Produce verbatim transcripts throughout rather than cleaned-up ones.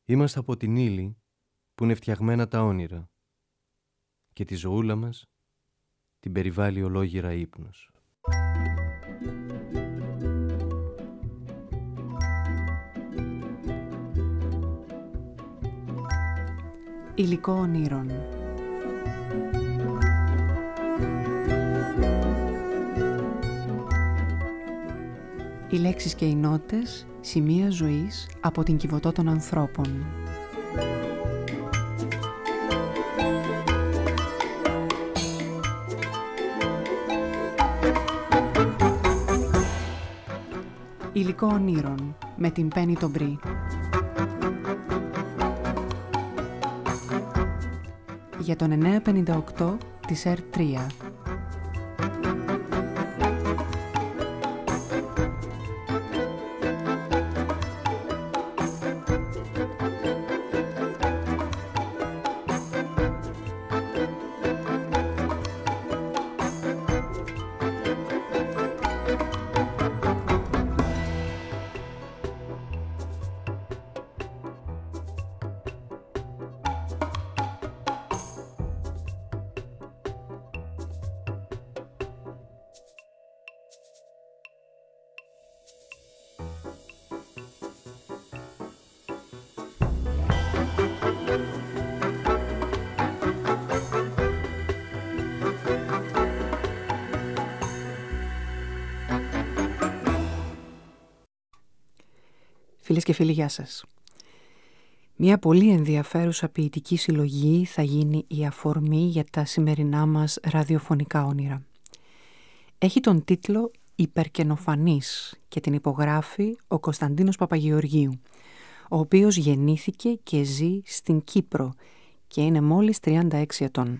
Είμαστε από την ύλη που είναι φτιαγμένα τα όνειρα και τη ζωούλα μας την περιβάλλει ολόγυρα ύπνος. Υλικό ονείρων. Οι λέξεις και οι νότες, σημεία ζωής από την Κιβωτό των ανθρώπων. Υλικό ονείρων με την Πέννη τον Μπρι. Για τον εννιακόσια πενήντα οκτώ της Ερ τρία. Φίλες και φίλοι, γεια σας. Μια πολύ ενδιαφέρουσα ποιητική συλλογή θα γίνει η αφορμή για τα σημερινά μας ραδιοφωνικά όνειρα. Έχει τον τίτλο «Υπερκενοφανής» και την υπογράφει ο Κωνσταντίνος Παπαγεωργίου, ο οποίος γεννήθηκε και ζει στην Κύπρο και είναι μόλις τριάντα έξι ετών.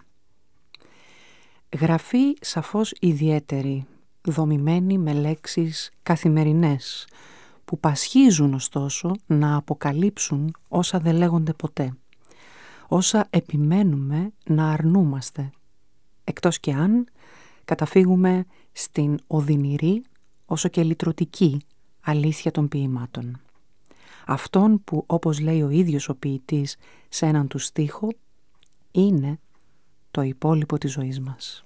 Γραφή σαφώς ιδιαίτερη, δομημένη με λέξεις καθημερινές, που πασχίζουν ωστόσο να αποκαλύψουν όσα δεν λέγονται ποτέ, όσα επιμένουμε να αρνούμαστε, εκτός και αν καταφύγουμε στην οδυνηρή όσο και λυτρωτική αλήθεια των ποιημάτων. Αυτόν που, όπως λέει ο ίδιος ο ποιητής σε έναν του στίχο, είναι το υπόλοιπο της ζωής μας.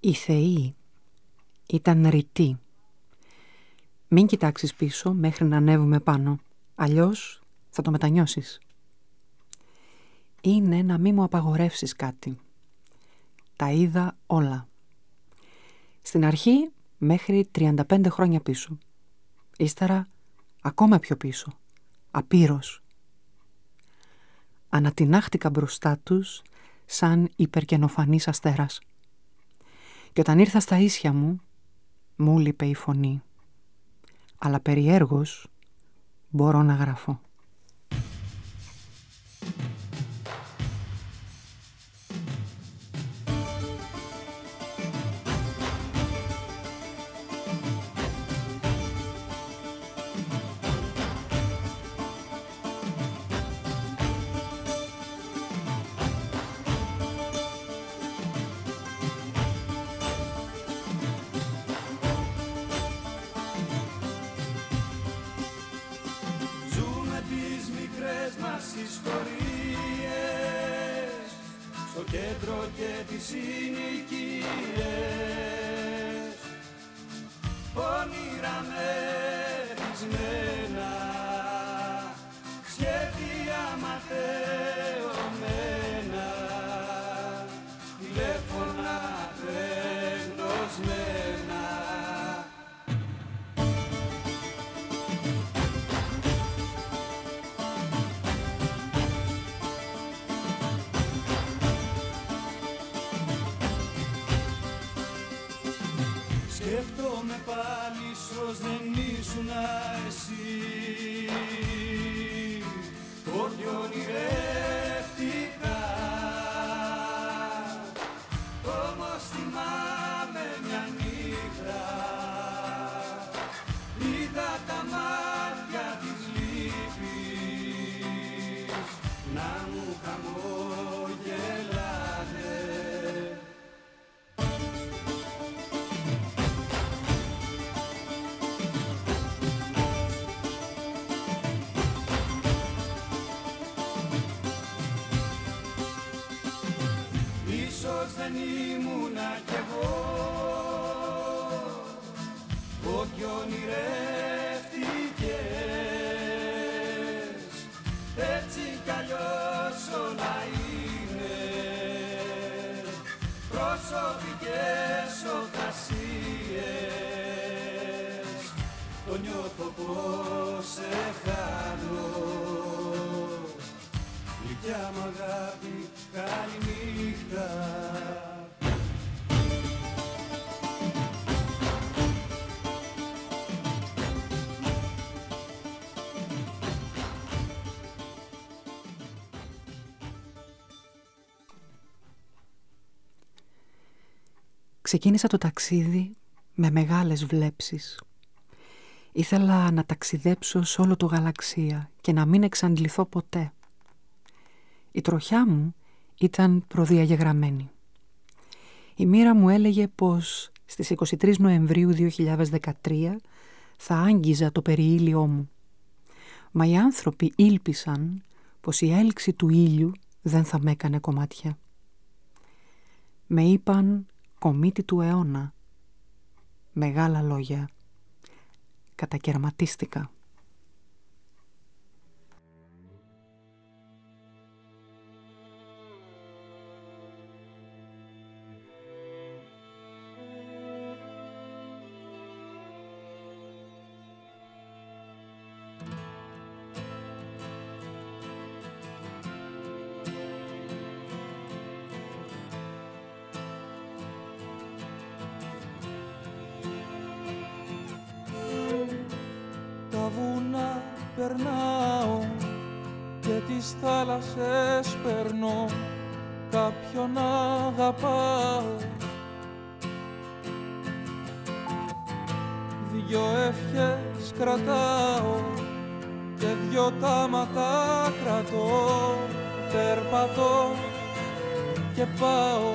Η θεή ήταν ρητή. Μην κοιτάξεις πίσω μέχρι να ανέβουμε πάνω, αλλιώς θα το μετανιώσεις. Είναι να μη μου απαγορεύσεις κάτι. Τα είδα όλα. Στην αρχή μέχρι τριάντα πέντε χρόνια πίσω. Ύστερα ακόμα πιο πίσω. Απείρως. Ανατινάχτηκα μπροστά τους σαν υπερκαινοφανής αστέρας. Και όταν ήρθα στα ίσια μου, μου λείπε η φωνή. Αλλά περιέργως μπορώ να γραφώ. Ιστορίες στο κέντρο και τις συνοικίες, όνειρα μεθυσμένα, σχέδια ματαιωμένα, τηλέφωνα απεγνωσμένα. Σκέφτομαι πάλι ίσως δεν ήσουνα εσύ, ότι ονειρεύτηκα. Όμως θυμάμαι μια νύχτα, είδα τα μάτια της λύπης να μου χαμογελάνε. Ίσως δεν ήμουνα κι εγώ ό,τι ονειρεύτηκες, έτσι κι αλλιώς όλα είναι προσωπικές οκασίες. Το νιώθω πως σε χάνω, γλυκιά μ' αγάπη, καληνύχτα. Ξεκίνησα το ταξίδι με μεγάλες βλέψεις. Ήθελα να ταξιδέψω σε όλο το γαλαξία και να μην εξαντληθώ ποτέ. Η τροχιά μου ήταν προδιαγεγραμμένη. Η μοίρα μου έλεγε πως στις είκοσι τρεις Νοεμβρίου δύο χιλιάδες δεκατρία θα άγγιζα το περιήλιό μου. Μα οι άνθρωποι ήλπισαν πως η έλξη του ήλιου δεν θα με έκανε κομμάτια. Με είπαν κομίτη του αιώνα. Μεγάλα λόγια. Κατακερματίστηκα. Περνάω και τις θάλασσες περνώ, κάποιον αγαπάω. Δυο ευχές κρατάω και δυο τάματα κρατώ, περπατώ και πάω.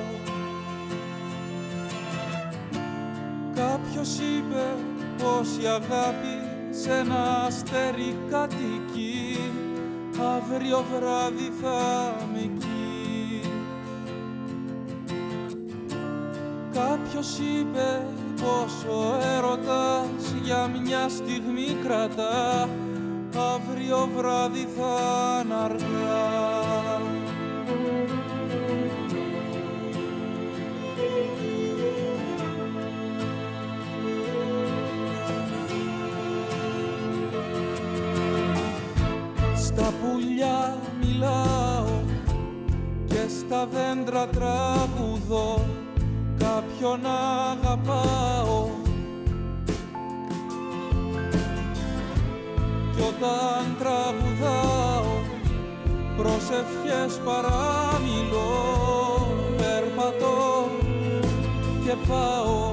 Κάποιος είπε πως η αγάπη σε ένα αστέρι κατοικεί, αύριο βράδυ θα με εκεί. Κάποιος είπε πως ο έρωτας για μια στιγμή κρατά, αύριο βράδυ θα είναι αργά. Στα πουλιά μιλάω και στα δέντρα τραγουδώ, κάποιον αγαπάω. Κι όταν τραγουδάω προσευχές παραμιλώ, περπατώ και πάω.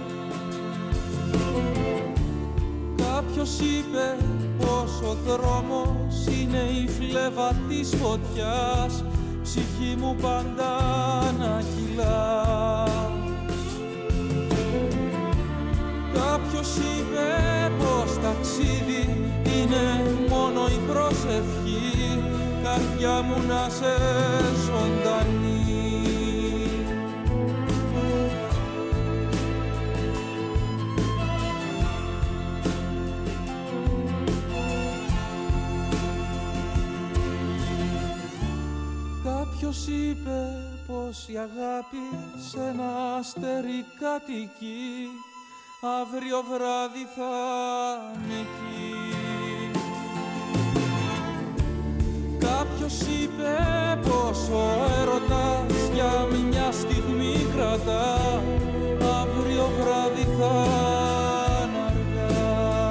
Κάποιος είπε πως ο δρόμος είναι η φλέβα της φωτιάς, ψυχή μου πάντα να κυλάς. Κάποιος είπε πως ταξίδι είναι μόνο η προσευχή, καρδιά μου να σε ζωντανή. Κάποιος είπε πως η αγάπη σε ένα αστέρι κατοικεί, αύριο βράδυ θα είναι εκεί. Κάποιος είπε πως ο έρωτας για μια στιγμή κρατά, αύριο βράδυ θα είναι αργά.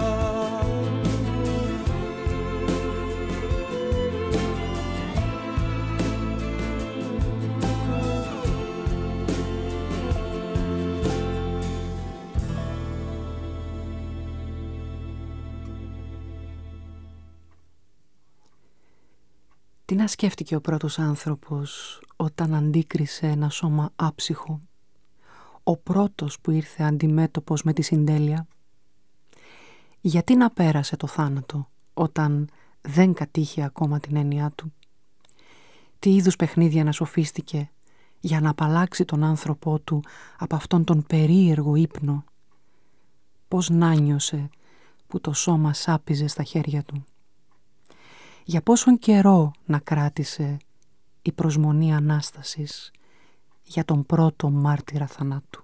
Τι να σκέφτηκε ο πρώτος άνθρωπος όταν αντίκρισε ένα σώμα άψυχο, ο πρώτος που ήρθε αντιμέτωπος με τη συντέλεια? Γιατί να πέρασε το θάνατο όταν δεν κατήχε ακόμα την έννοιά του? Τι είδους παιχνίδια να σοφίστηκε για να απαλλάξει τον άνθρωπό του από αυτόν τον περίεργο ύπνο? Πώς να νιώσε που το σώμα σάπιζε στα χέρια του? Για πόσον καιρό να κράτησε η προσμονή Ανάστασης για τον πρώτο μάρτυρα θανάτου?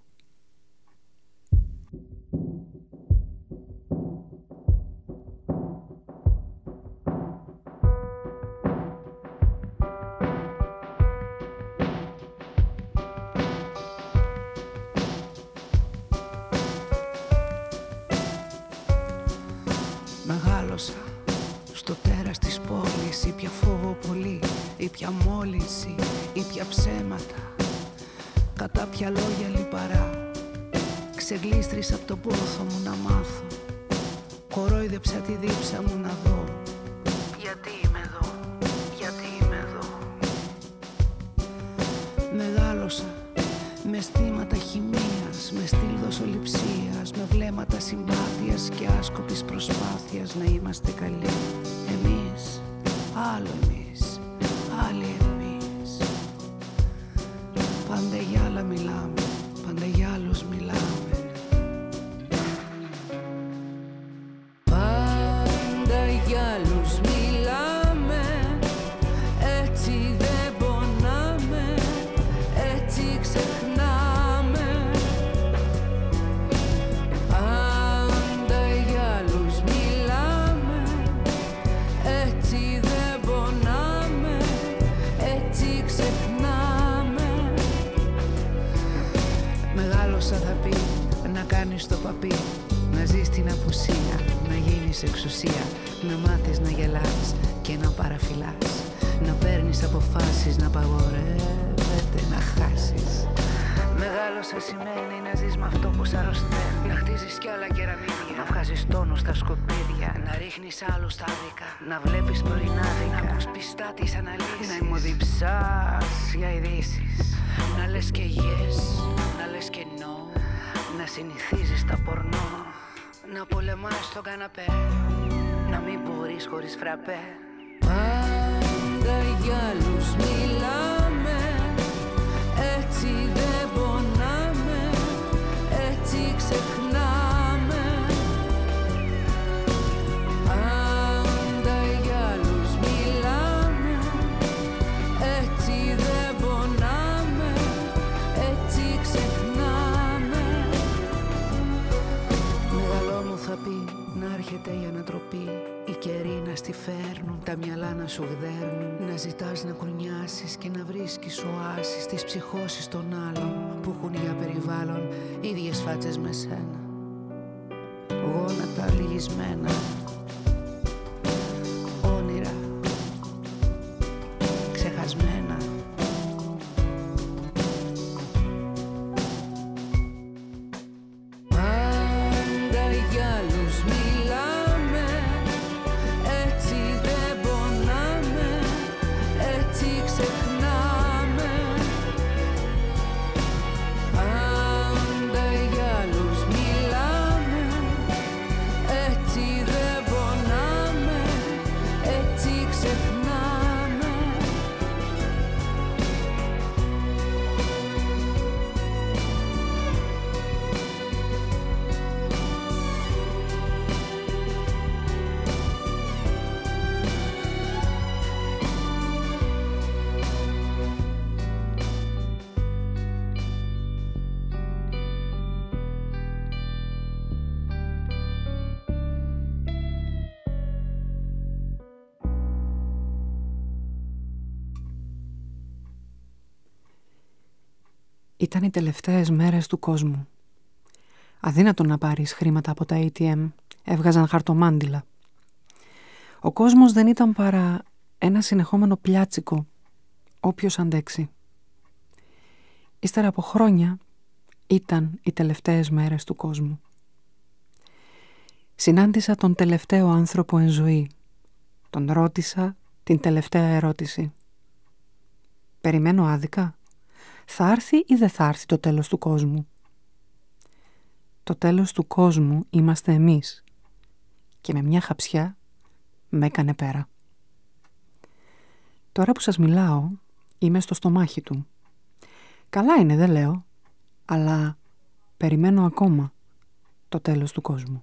Μεγάλωσα στο τέρας της πόλης, ήπια φόβο πολύ, ήπια μόλυνση, ήπια ψέματα, κατά ποια λόγια λιπαρά. Ξεγλίστρισα απ' το πόθο μου να μάθω, κορόιδεψα τη δίψα μου να δω. Γιατί είμαι εδώ, γιατί είμαι εδώ? Μεγάλωσα με αισθήματα χημείας, με στυλ δοσοληψίας, με βλέμματα συμπάθειας και άσκοπης προσπάθειας να είμαστε καλοί. Εμείς, άλλο εμείς, άλλοι εμείς. Πάντα για άλλα μιλάμε, πάντα για άλλους μιλάμε. Πάντα για άλλους μιλάμε, έτσι δεν πονάμε, έτσι ξεχνάμε. Πάντα για άλλους μιλάμε, έτσι δεν πονάμε, έτσι ξεχνάμε. Μεγάλωσα θα πει να κάνεις το παπί, να ζεις την απουσία, να γίνεις εξουσία, να μάθεις να γελάς και να παραφυλάς, να παίρνεις αποφάσεις, να απαγορεύεται να χάσεις. Μεγάλωσα σημαίνει να ζεις με αυτό που σ' αρρωσταίνει, να χτίζεις κι άλλα κεραμίδια, να βγάζεις τόνο στα σκουπίδια, να ρίχνεις άλλους στα άδικα, να βλέπεις πρωινάδικα, να ακούς πιστά τις αναλύσεις, να ημωδιψάς για ειδήσεις, να λες και yes, να λες και no, να συνηθίζεις τα πορνό, να πολεμάς στον καναπέ, να μην μπορείς χωρίς φραπέ. Πάντα για άλλους μιλάμε, έτσι δεν πονάμε, έρχεται η ανατροπή, οι καιροί να στη φέρνουν, τα μυαλά να σου γδέρνουν, να ζητάς να κουνιάσεις και να βρίσκεις οάσεις στις ψυχώσεις των άλλων που έχουν για περιβάλλον ίδιες φάτσες με σένα, γόνατα λυγισμένα, όνειρα ξεχασμένα. Ήταν οι τελευταίες μέρες του κόσμου. Αδύνατο να πάρεις χρήματα από τα έι τι εμ, έβγαζαν χαρτομάντιλα. Ο κόσμος δεν ήταν παρά ένα συνεχόμενο πλιάτσικο, όποιος αντέξει. Ύστερα από χρόνια ήταν οι τελευταίες μέρες του κόσμου. Συνάντησα τον τελευταίο άνθρωπο εν ζωή. Τον ρώτησα την τελευταία ερώτηση. Περιμένω άδικα. Θα έρθει ή δεν θα έρθει το τέλος του κόσμου? Το τέλος του κόσμου είμαστε εμείς. Και με μια χαψιά με έκανε πέρα. Τώρα που σας μιλάω, είμαι στο στομάχι του. Καλά είναι, δεν λέω, αλλά περιμένω ακόμα το τέλος του κόσμου.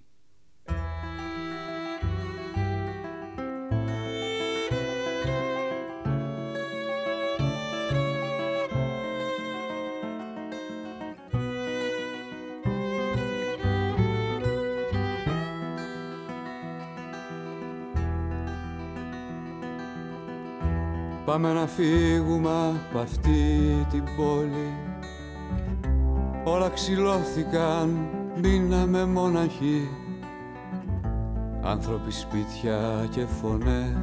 Πάμε να φύγουμε απ' αυτή την πόλη. Όλα ξυλώθηκαν, μείναμε μοναχοί. Άνθρωποι, σπίτια και φωνές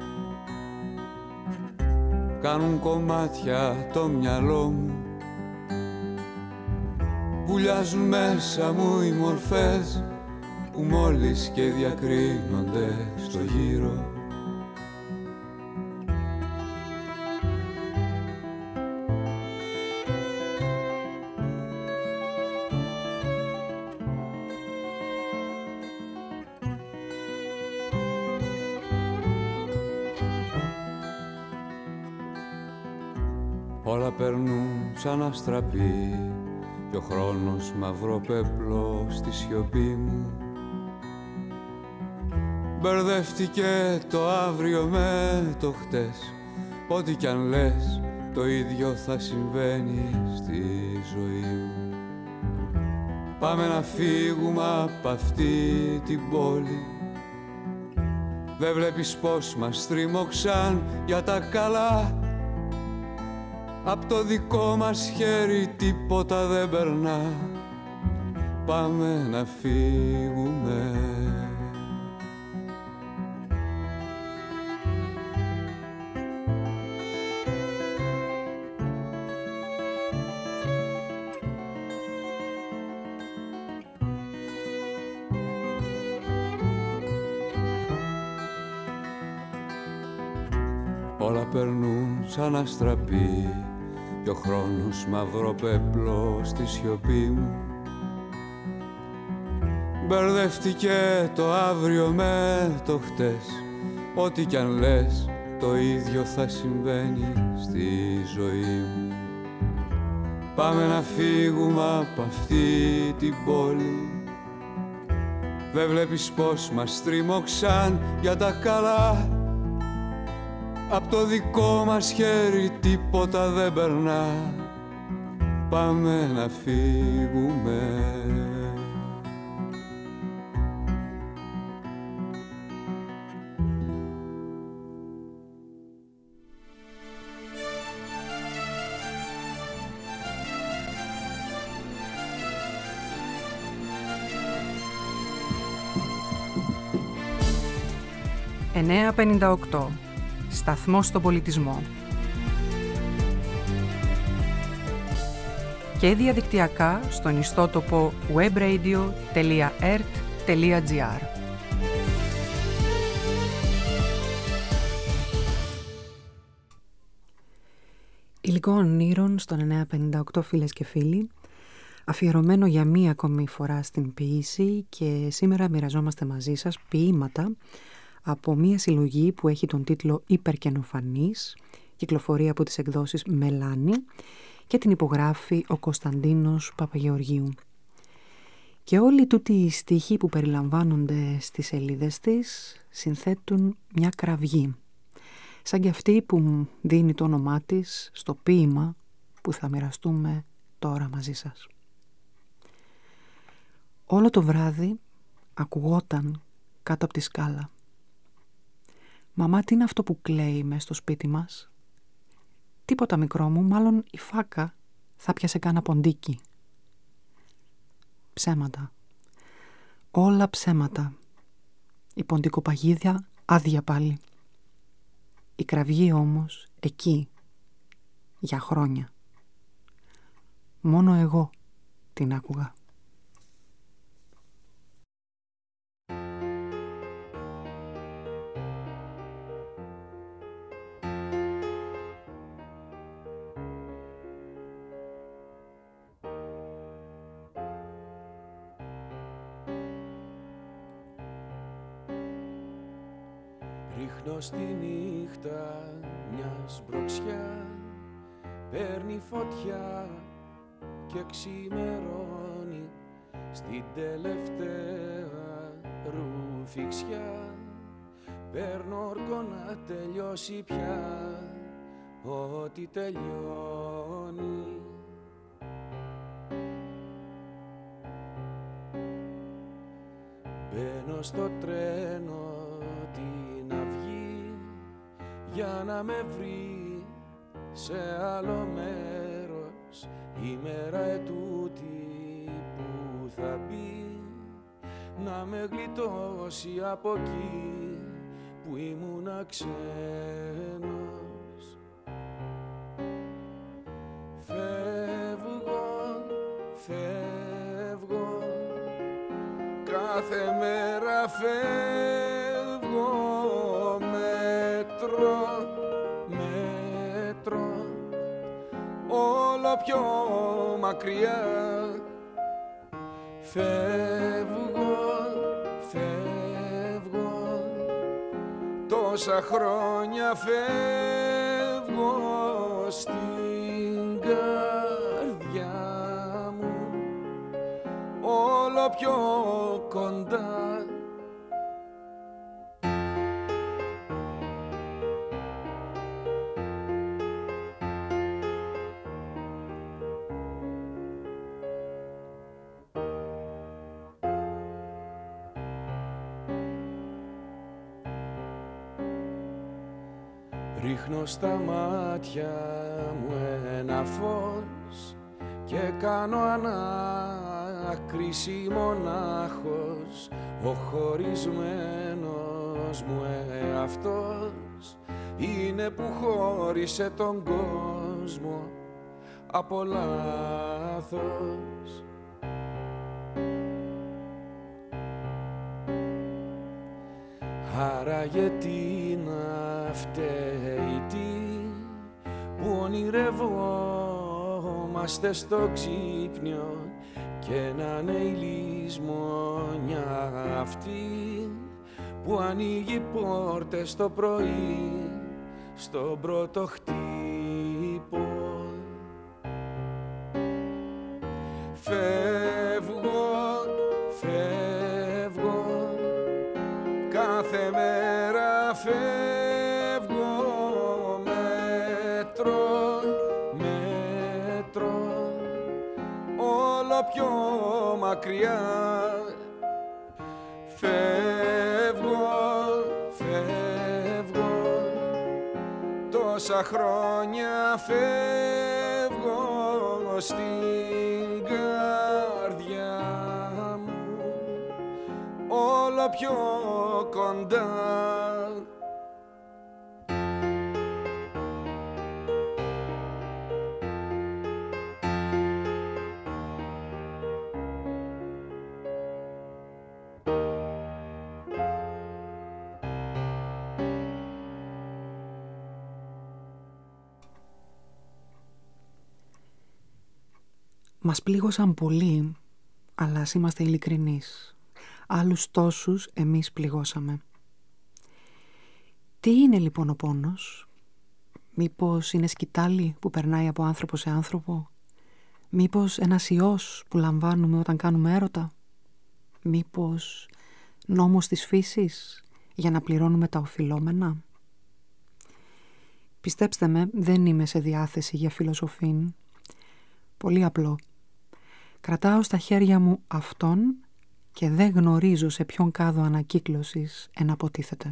κάνουν κομμάτια το μυαλό μου. Βουλιάζουν μέσα μου οι μορφές που μόλις και διακρίνονται στο γύρο. Όλα περνούν σαν αστραπή κι ο χρόνος μαύρο πέπλο στη σιωπή μου. Μπερδεύτηκε το αύριο με το χτες. Ό,τι κι αν λες το ίδιο θα συμβαίνει στη ζωή μου. Πάμε να φύγουμε απ' αυτή την πόλη. Δεν βλέπεις πως μας τρίμωξαν για τα καλά. Απ' το δικό μας χέρι τίποτα δεν περνά. Πάμε να φύγουμε. Όλα περνούν σαν αστραπή κι ο χρόνος μαύρο πέπλο στη σιωπή μου. Μπερδεύτηκε το αύριο με το χτες. Ό,τι κι αν λες το ίδιο θα συμβαίνει στη ζωή μου. Πάμε να φύγουμε απ' αυτή την πόλη. Δεν βλέπεις πως μας τρίμωξαν για τα καλά. Απ' το δικό μας χέρι τίποτα δεν περνά. Πάμε να φύγουμε. εννιακόσια πενήντα οκτώ. Σταθμός στον πολιτισμό. Και διαδικτυακά στον ιστότοπο webradio τελεία e r t τελεία g r. Υλικό ονείρων στον εννιακόσια πενήντα οκτώ, φίλες και φίλοι, αφιερωμένο για μία ακόμη φορά στην ποίηση, και σήμερα μοιραζόμαστε μαζί σας ποίηματα από μία συλλογή που έχει τον τίτλο «Υπερκαινοφανής», κυκλοφορεί από τις εκδόσεις Μελάνη και την υπογράφει ο Κωνσταντίνος Παπαγεωργίου. Και όλοι τούτοι οι στίχοι που περιλαμβάνονται στις σελίδες της συνθέτουν μια κραυγή, σαν και αυτή που δίνει το όνομά της στο ποίημα που θα μοιραστούμε τώρα μαζί σας. Όλο το βράδυ ακουγόταν κάτω από τη σκάλα. «Μαμά, τι είναι αυτό που κλαίει μες στο σπίτι μας?» «Τίποτα, μικρό μου, μάλλον η φάκα θα πιασε κάνα ποντίκι». Ψέματα. Όλα ψέματα. Η ποντικοπαγίδια άδεια πάλι. Η κραυγή όμως εκεί, για χρόνια. Μόνο εγώ την άκουγα. Ρίχνω στη νύχτα μια μπροξιά, παίρνει φωτιά και ξημερώνει στην τελευταία ρουφιξιά. Παίρνω όρκο να τελειώσει πια ό,τι τελειώνει. Μπαίνω στο τρένο την αυγή για να με βρει σε άλλο μέρος η μέρα ετούτη που θα μπει, να με γλιτώσει από εκεί που ήμουνα ξένος. Φεύγω, φεύγω, κάθε μέρα φεύγω, μέτρο, μέτρο, όλο πιο μακριά. Φεύγω, φεύγω, τόσα χρόνια φεύγω στην καρδιά μου, όλο πιο κοντά. Ρίχνω στα μάτια μου ένα φως και κάνω ανάκριση μονάχος, ο χωρισμένος μου εαυτός είναι που χώρισε τον κόσμο από λάθος. Άρα γιατί να φταίει τι που ονειρευόμαστε στο ξύπνιο και να είναι η λησμονιά αυτή που ανοίγει πόρτες το πρωί στον πρώτο χτύπο. Φεύγω, φεύγω, κάθε μέρα φεύγω, μέτρο, μέτρο, όλο πιο μακριά. Φεύγω, φεύγω, τόσα χρόνια φεύγω στην καρδιά μου, όλο πιο κοντά. Μας πλήγωσαν πολύ, αλλά ας είμαστε ειλικρινείς. Άλλους τόσους εμείς πληγώσαμε. Τι είναι λοιπόν ο πόνος? Μήπως είναι σκυτάλι που περνάει από άνθρωπο σε άνθρωπο? Μήπως ένας ιός που λαμβάνουμε όταν κάνουμε έρωτα? Μήπως νόμος της φύσης για να πληρώνουμε τα οφειλόμενα? Πιστέψτε με, δεν είμαι σε διάθεση για φιλοσοφήν. Πολύ απλό. Κρατάω στα χέρια μου αυτόν και δεν γνωρίζω σε ποιον κάδο ανακύκλωσης εναποτίθεται.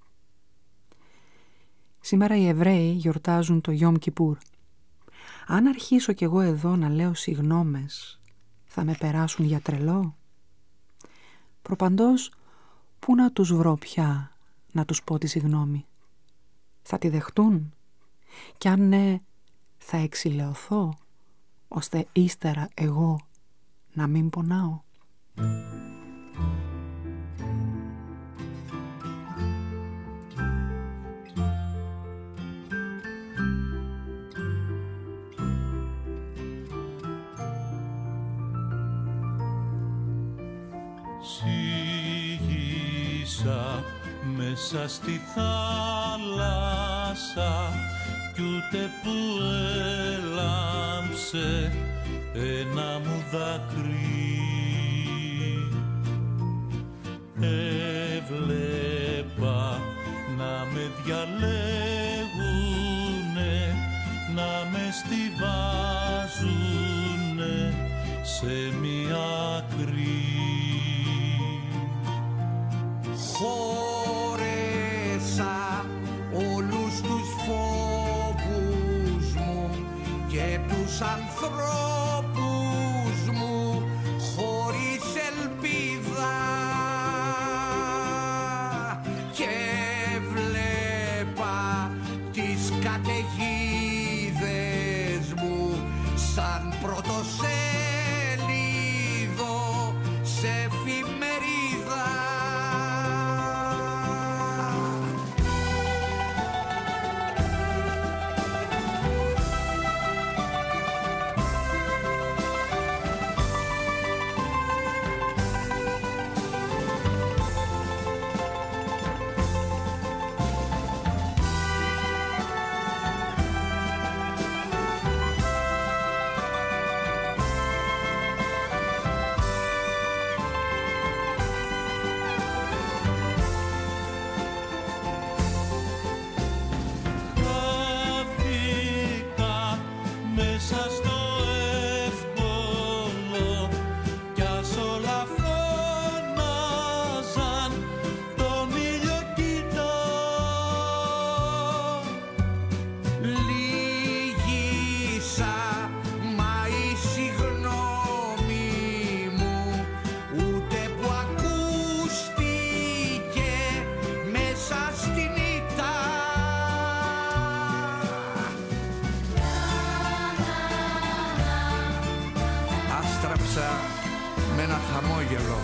Σήμερα οι Εβραίοι γιορτάζουν το Γιόμ Κιπούρ. Αν αρχίσω κι εγώ εδώ να λέω συγγνώμες, θα με περάσουν για τρελό? Προπαντός, πού να τους βρω πια να τους πω τη συγγνώμη? Θα τη δεχτούν? Κι αν ναι, θα εξηλαιωθώ, ώστε ύστερα εγώ να μην πονάω? Σίγησα μέσα στη θάλασσα κι ούτε που έλαμψε ένα μου δάκρυ. Έβλεπα να με διαλέγουνε, να με στιβάζουνε σε μια άκρη. Χώρεσα όλους τους φόβους μου και τους ανθρώπους μου χωρίς ελπίδα και βλέπα τις καταιγίδες μου σαν πρωτοσέλιδο σε εφημερίδα. Με ένα χαμόγελο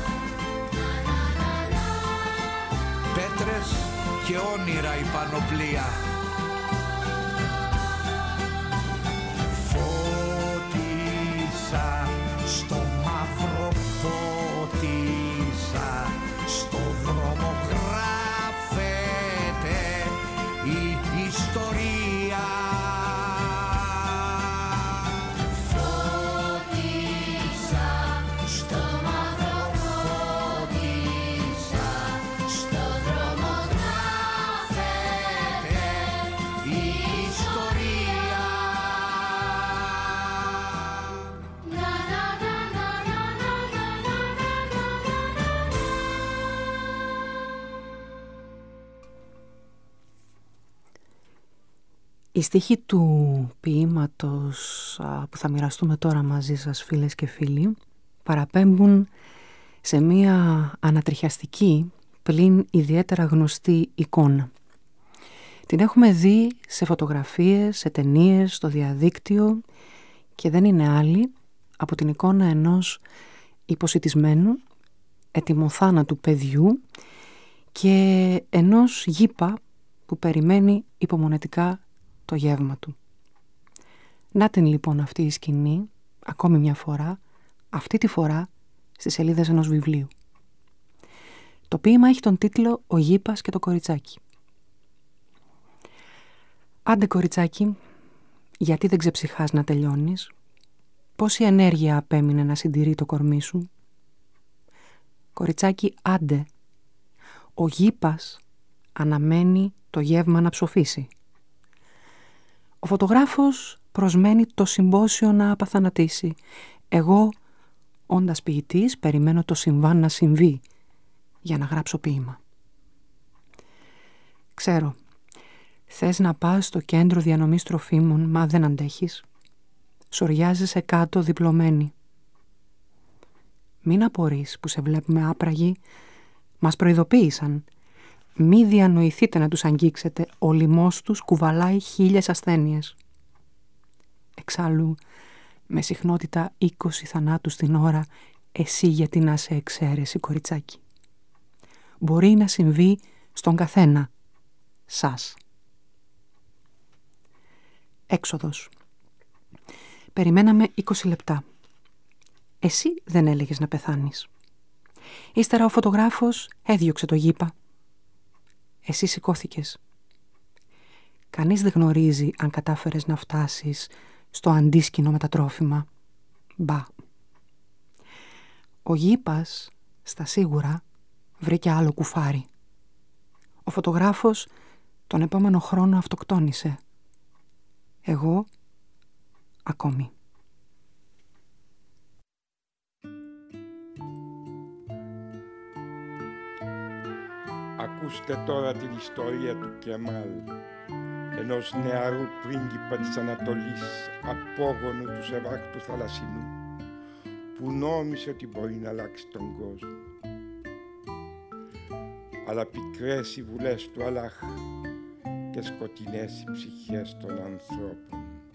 πέτρες και όνειρα η πανοπλία. Φώτισα στο μαύρο, φώτισα στο δρόμο, γράφεται η ιστορία. Οι στίχοι του ποίηματος που θα μοιραστούμε τώρα μαζί σας, φίλες και φίλοι, παραπέμπουν σε μία ανατριχιαστική πλην ιδιαίτερα γνωστή εικόνα. Την έχουμε δει σε φωτογραφίες, σε ταινίες, στο διαδίκτυο και δεν είναι άλλη από την εικόνα ενός υποσιτισμένου, ετοιμοθάνατου παιδιού και ενός γήπα που περιμένει υπομονετικά το γεύμα του. Να την λοιπόν αυτή η σκηνή, ακόμη μια φορά, αυτή τη φορά στις σελίδες ενός βιβλίου. Το ποίημα έχει τον τίτλο «Ο γήπας και το κοριτσάκι». Άντε κοριτσάκι, γιατί δεν ξεψυχάς να τελειώνεις? Πόση ενέργεια απέμεινε να συντηρεί το κορμί σου? Κοριτσάκι, άντε, ο γήπας αναμένει το γεύμα να ψοφήσει. Ο φωτογράφος προσμένει το συμπόσιο να απαθανατήσει. Εγώ, όντας ποιητής, περιμένω το συμβάν να συμβεί για να γράψω ποίημα. Ξέρω, θες να πας στο κέντρο διανομής τροφίμων, μα δεν αντέχεις. Σοριάζεσαι κάτω διπλωμένη. Μην απορείς που σε βλέπουμε άπραγοι. Μας προειδοποίησαν. Μη διανοηθείτε να τους αγγίξετε. Ο λιμός τους κουβαλάει χίλιες ασθένειες. Εξάλλου, με συχνότητα είκοσι θανάτους την ώρα, εσύ γιατί να σε εξαίρεση, κοριτσάκι? Μπορεί να συμβεί στον καθένα σας. Έξοδος. Περιμέναμε είκοσι λεπτά. Εσύ δεν έλεγες να πεθάνεις. Ύστερα ο φωτογράφος έδιωξε το γήπα. Εσύ σηκώθηκες. Κανείς δεν γνωρίζει αν κατάφερες να φτάσεις στο αντίσκηνο με τα τρόφιμα. Μπα. Ο γήπας, στα σίγουρα, βρήκε άλλο κουφάρι. Ο φωτογράφος τον επόμενο χρόνο αυτοκτόνησε. Εγώ, ακόμη. Ακούστε τώρα την ιστορία του Κεμάλ, ενός νεαρού πρίγκιπα της Ανατολής, απόγονου του Σεβάχ του Θαλασσινού, που νόμισε ότι μπορεί να αλλάξει τον κόσμο. Αλλά πικρές οι βουλές του Αλλάχ και σκοτεινές οι ψυχές των ανθρώπων.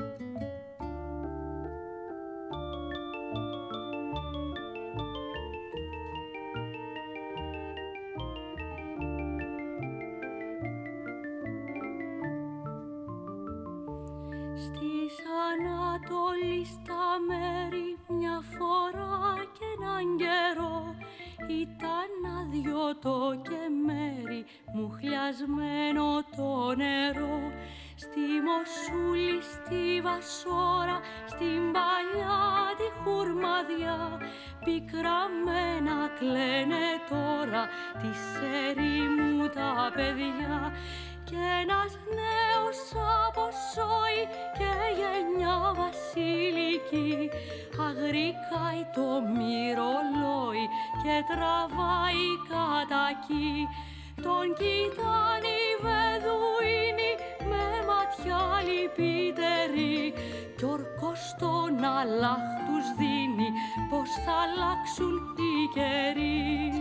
Στις Ανατολής τα μέρη μια φορά και έναν καιρό ήταν αδειότο και μέρη μου χλιασμένο το νερό. Στη Μοσούλη, στη Βασόρα, στην παλιά τη Χουρμαδιά, πικραμένα κλαίνε τώρα της ερήμου τα παιδιά. Κι ένας νέος αποσώει και γενιά βασιλική, αγρικάει το μυρολόι και τραβάει κατακί. Τον κοιτάνε οι Βεδουίνοι με ματιά λυπητερή, κι ορκός τον Αλλάχ τους δίνει πως θα αλλάξουν οι καιροί.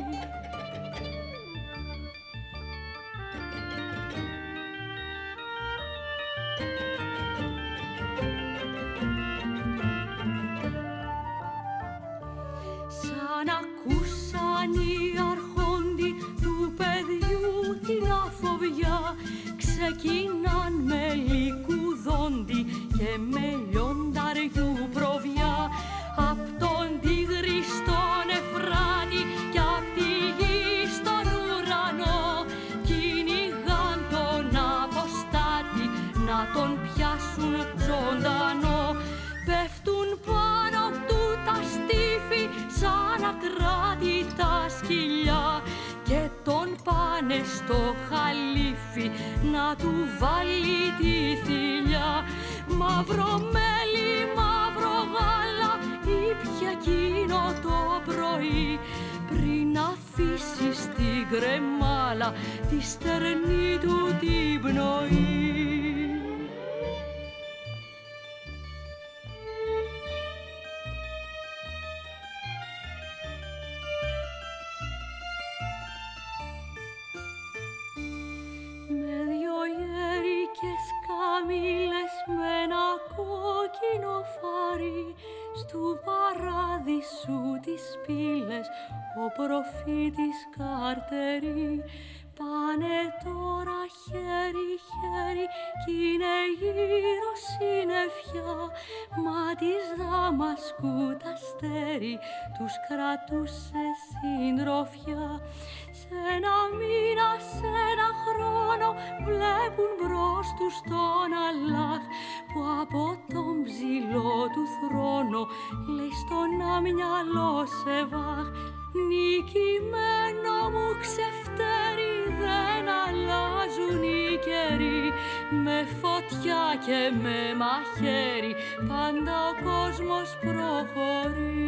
Σαν ακούσαν οι αρχόντι του παιδιού την αφοβιά, ξεκίναν με λικουδόντι και με λιονταριού προβιά. Απ' τον Τίγρη στον Εφράτη κι απ' τη γη στον ουρανό, κυνηγάν τον αποστάτη να τον πιάσουν ζωντανό. Πέφτουν πάνω του τα στίφη σαν ακράτητα σκυλιά και τον πάνε στο χαλίφι να του βάλει τη θηλιά. Μαύρο μέλι, μαύρο γάλα ήπια εκείνο το πρωί, πριν αφήσει στην κρεμάλα τη στερνή του την πνοή. κινοφάρι, στου παράδεισου τις πύλες, ο προφήτης Καρτερή. Πάνε τώρα χέρι-χέρι κι είναι γύρω συννεφιά, μα της Δαμασκού τ' αστέρι τους κρατούσε συντροφιά. Σ' ένα μήνα, σ' ένα χρόνο βλέπουν μπρος τους τον Αλλάχ, που από τον ψηλό του θρόνο λέει στον αμυαλό Σεβάχ. Νικημένο μου ξεφτέρι, δεν αλλάζουν οι καιροί, με φωτιά και με μαχαίρι πάντα ο κόσμος προχωρεί.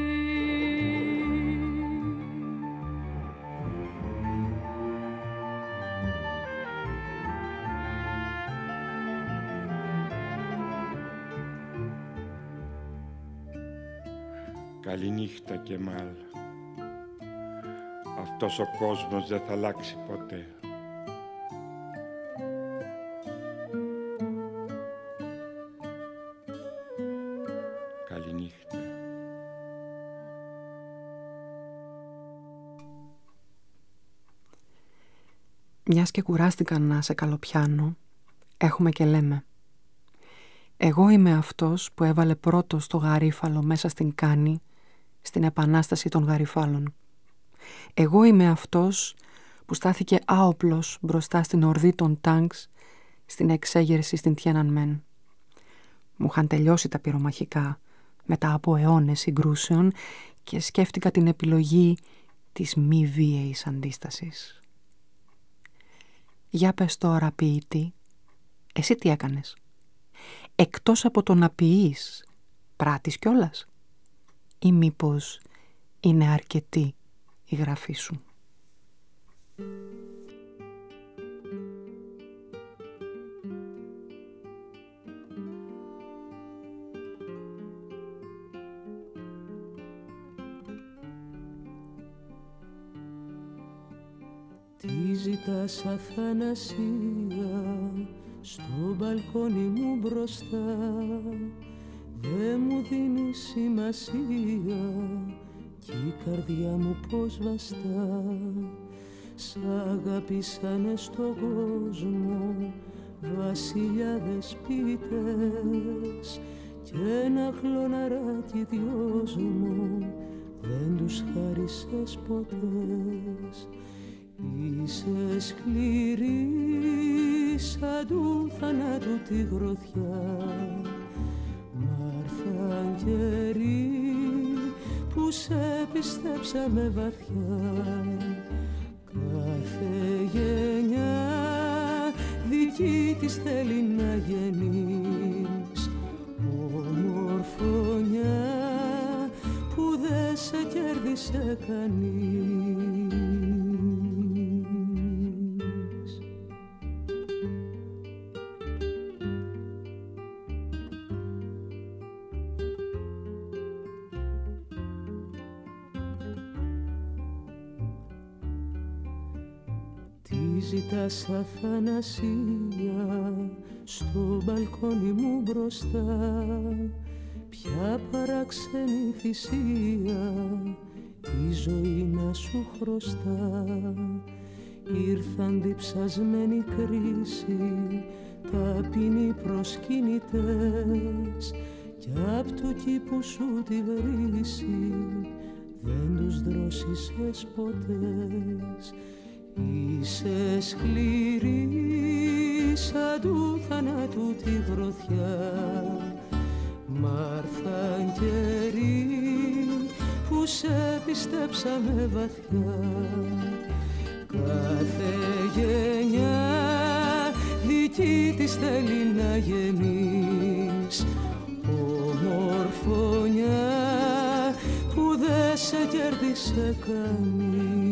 Καληνύχτα Κεμάλ. Αυτός ο κόσμος δεν θα αλλάξει ποτέ. Καληνύχτα. Μιας και κουράστηκα να σε καλοπιάνω, έχουμε και λέμε. Εγώ είμαι αυτός που έβαλε πρώτος το γαρίφαλο μέσα στην Κάνη, στην επανάσταση των γαριφάλων. Εγώ είμαι αυτός που στάθηκε άοπλος μπροστά στην ορδή των τάγκς, στην εξέγερση στην Τιένανμεν. Μου είχαν τελειώσει τα πυρομαχικά μετά από αιώνες συγκρούσεων και σκέφτηκα την επιλογή της μη βίαιης αντίστασης. Για πες τώρα, ποιητή, εσύ τι έκανες? Εκτός από το να ποιείς, πράττεις κιόλας? Ή μήπως είναι αρκετή η γραφή σου? Τι ζητάς Αθανασία στο μπαλκόνι μου μπροστά, δε μου δίνει σημασία κι η καρδιά μου πως βαστά. Σ' αγάπησανε στον κόσμο βασιλιάδες ποιητές κι ένα χλωναράκι δυος μου δεν τους χάρισες ποτέ. Είσαι σκληρή σαν του θανάτου τη γροθιά, μ' καιροί που σε πιστέψαμε βαθιά. Κάθε γενιά δική της θέλει να γεννείς, ομορφωνιά που δε σε κέρδισε κανείς. Ζητάς Αθανασία στο μπαλκόνι μου μπροστά, ποια παράξενη θυσία η ζωή να σου χρωστά. Ήρθαν διψασμένη κρίση, ταπεινοί προσκυνητές κι απ' του κήπου σου τη βρύση δεν τους δρόσισες ποτέ. Είσαι σκληρή σαν του θανάτου τη γροθιά, μ' άρθαν καιροί που σε πιστέψαμε βαθιά. Κάθε γενιά δική της θέλει να γεννείς, ομορφωνιά που δε σε κέρδισε κανείς.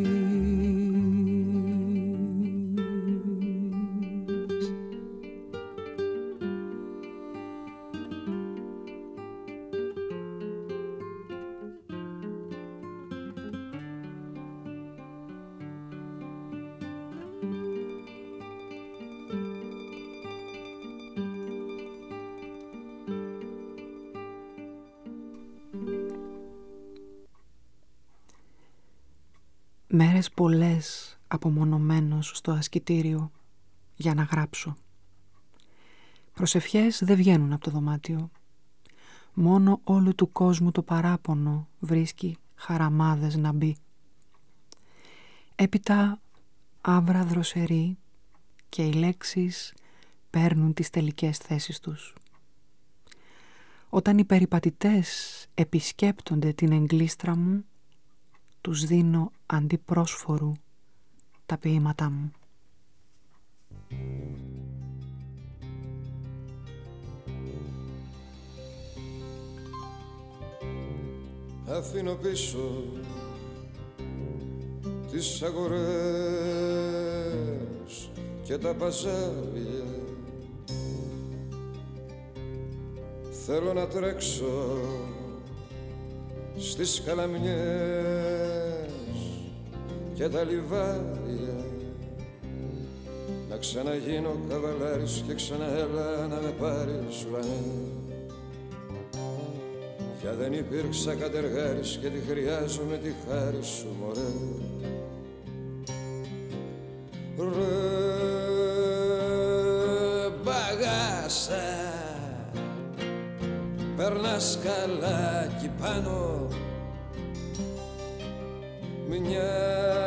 Μέρες πολλές απομονωμένος στο ασκητήριο για να γράψω. Προσευχές δεν βγαίνουν από το δωμάτιο. Μόνο όλου του κόσμου το παράπονο βρίσκει χαραμάδες να μπει. Έπειτα άβρα δροσερή και οι λέξεις παίρνουν τις τελικές θέσεις τους. Όταν οι περιπατητές επισκέπτονται την εγκλίστρα μου, τους δίνω αντί πρόσφορου τα ποίηματά μου. Αφήνω πίσω τις αγορές και τα παζάρια. Θέλω να τρέξω στις καλαμιές και τα λιβάδια, να ξαναγίνω καβαλάρης και ξαναέλα να με πάρεις ουρανέ. Για δεν υπήρξα κατεργάρης και τη χρειάζομαι τη χάρη σου, μωρέ. Ρε μπαγάσα, περνάς καλά κι πάνω μια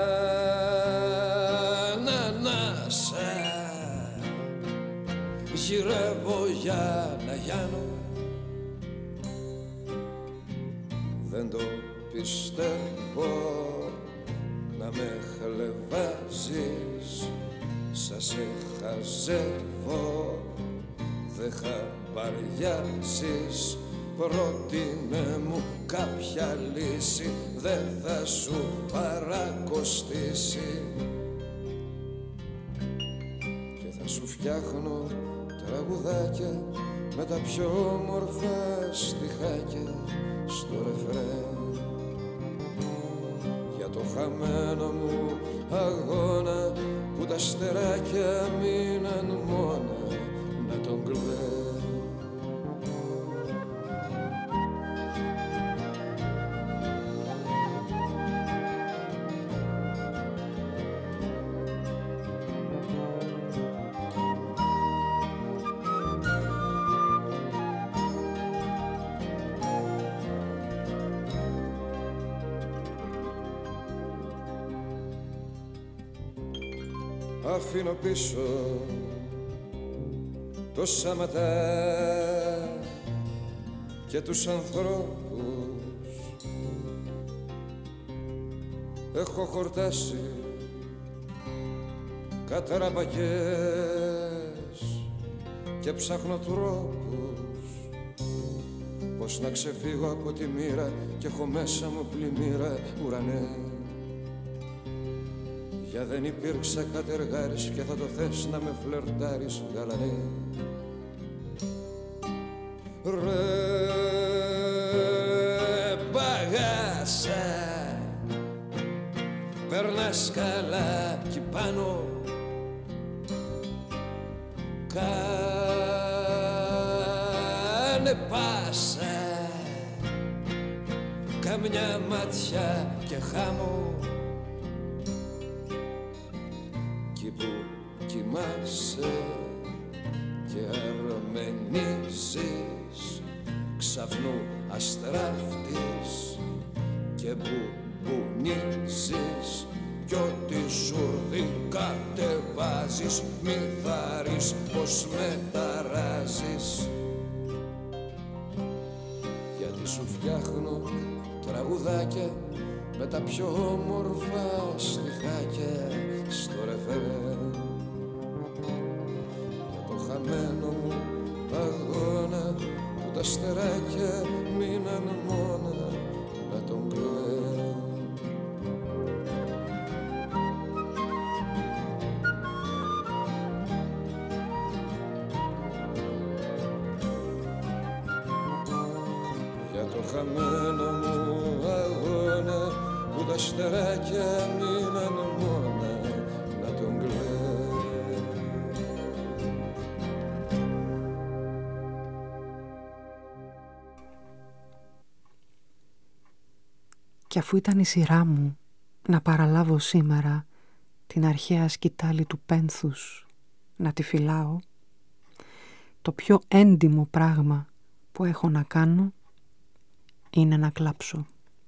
ανανάσα, γυρεύω για να γιάνω. Δεν το πιστεύω να με χλεβάζεις, σαν σε χαζεύω, δεν χαμπαριάζεις. Πρότεινε μου κάποια λύση, δεν θα σου παρακοστήσει και θα σου φτιάχνω τραγουδάκια με τα πιο όμορφα στιχάκια στο ρεφρέν. Για το χαμένο μου αγώνα που τα στεράκια μείναν μόνα να τον κλαίν. Αφήνω πίσω το σαματά και τους ανθρώπους. Έχω χορτάσει καταραπακές και ψάχνω τρόπους πως να ξεφύγω από τη μοίρα και έχω μέσα μου πλημμύρα, ουρανέ. Για δεν υπήρξα κατεργάρης και θα το θες να με φλερτάρεις, γαλανέ. Ρε μπαγάσα, περνάς καλά κι πάνω, κάνε πάσα, καμιά ματιά και χάμω. Κοιμάσαι και αρμενίζεις, ξαφνού αστράφτης και μπουμπουνίζεις, κι ό,τι σουρδί κατεβάζεις μη θαρρείς πως με ταράζεις. Γιατί σου φτιάχνω τραγουδάκια με τα πιο όμορφα στιχάκια στο ρεφρέν. Χαμένο μου αγώνα που τα στεράκια μείναν μόνα να τον κλαίν. Για το χαμένο μου αγώνα που τα στεράκια μείναν μόνα να τον κλαίν. Και αφού ήταν η σειρά μου να παραλάβω σήμερα την αρχαία σκητάλη του πένθους, να τη φυλάω. Το πιο έντιμο πράγμα που έχω να κάνω είναι να κλάψω.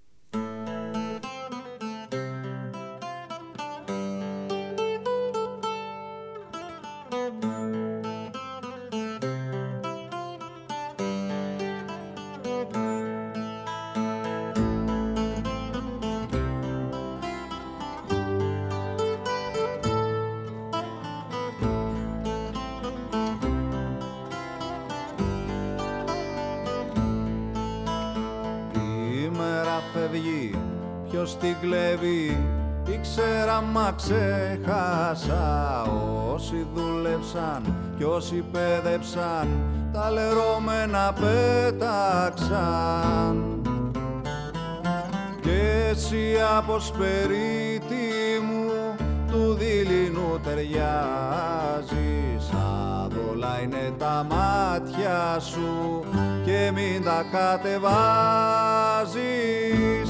Ποιος την κλέβει, ήξερα μα ξέχασα. Όσοι δούλεψαν κι όσοι πέδεψαν, τα λερώμενα πέταξαν. Κι εσύ αποσπερίτη μου του δειλινού ταιριάζεις. Άδολα είναι τα μάτια σου και μην τα κατεβάζεις.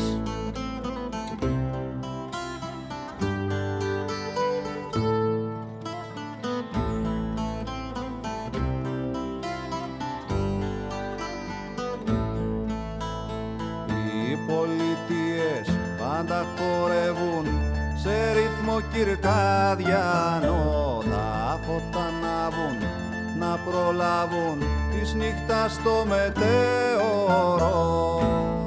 Πάντα χορεύουν σε ρυθμό κυρκάδιανο. Τα φώτα ανάβουν να προλάβουν της νύχτας το μετέωρο.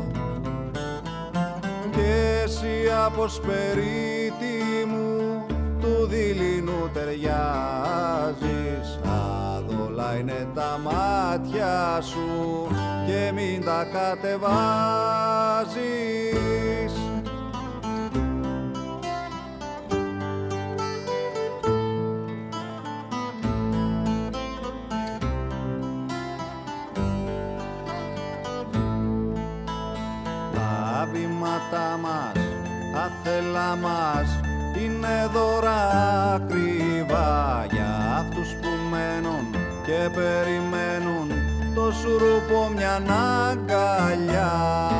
Κι εσύ αποσπερίτη μου του δειλινού ταιριάζεις. Άδολα είναι τα μάτια σου και μην τα κατεβάζεις. Τα βήματα μας, τα θέλα μας είναι δώρα ακριβά για αυτούς που μένουν και περιμένουν το σουρούπο μια αγκαλιά.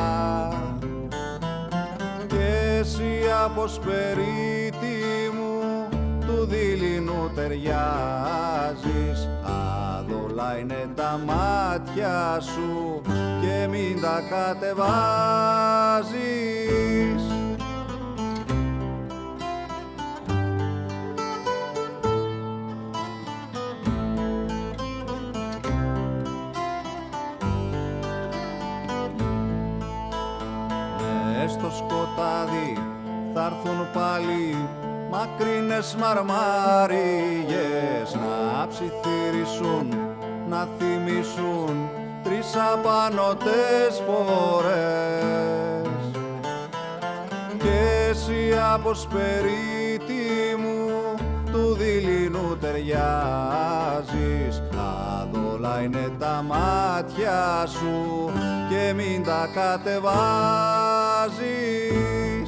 Κι εσύ αποσπερίτη μου του δειλινού ταιριάζεις. Άδολα είναι τα μάτια σου και μην τα κατεβάζεις. Μες στο σκοτάδι θα έρθουν πάλι μακρινές μαρμαρίγες να ψιθυρίσουν, να θυμίσουν τρεις απανωτές φορές. Κι εσύ αποσπερίτη μου του δειλινού ταιριάζεις. Άδολα είναι τα μάτια σου και μην τα κατεβάζεις.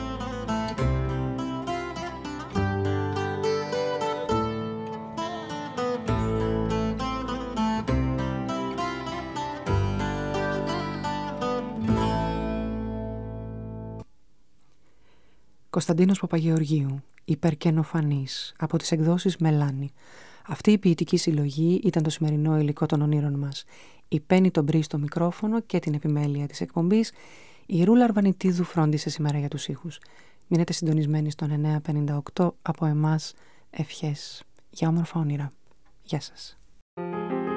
Κωνσταντίνος Παπαγεωργίου, Υπερκαινοφανής, από τις εκδόσεις Μελάνη. Αυτή η ποιητική συλλογή ήταν το σημερινό υλικό των ονείρων μας. Η Πέννη τον Μπρι στο μικρόφωνο και την επιμέλεια της εκπομπής. Η Ρούλα Αρβανιτίδου φρόντισε σήμερα για τους ήχους. Μείνετε συντονισμένοι στον εννιά πενήντα οκτώ. Από εμάς ευχές για όμορφα όνειρα. Γεια σας.